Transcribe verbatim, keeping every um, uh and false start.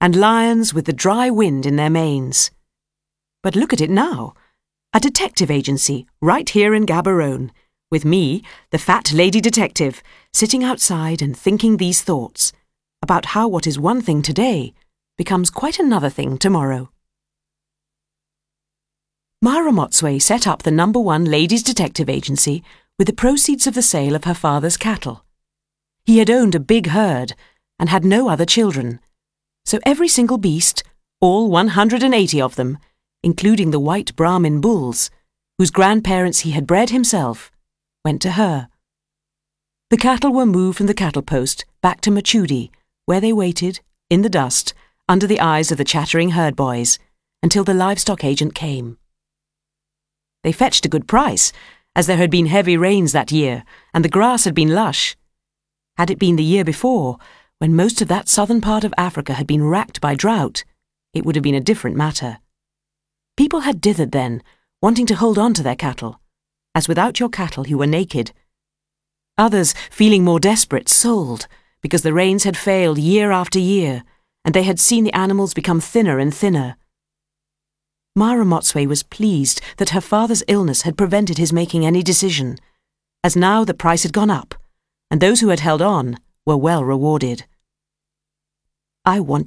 and lions with the dry wind in their manes. But look at it now, a detective agency right here in Gaborone, with me, the fat lady detective, sitting outside and thinking these thoughts about how what is one thing today becomes quite another thing tomorrow. Myra Motsway set up the number one ladies' detective agency with the proceeds of the sale of her father's cattle. He had owned a big herd and had no other children, so every single beast, all one hundred eighty of them, including the white Brahmin bulls, whose grandparents he had bred himself, went to her. The cattle were moved from the cattle post back to Machudi, where they waited, in the dust, under the eyes of the chattering herd boys, until the livestock agent came. They fetched a good price, as there had been heavy rains that year, and the grass had been lush. Had it been the year before, when most of that southern part of Africa had been racked by drought, it would have been a different matter. People had dithered then, wanting to hold on to their cattle, as without your cattle you were naked. Others, feeling more desperate, sold, because the rains had failed year after year, and they had seen the animals become thinner and thinner. Myra Motsway was pleased that her father's illness had prevented his making any decision, as now the price had gone up, and those who had held on were well rewarded. I want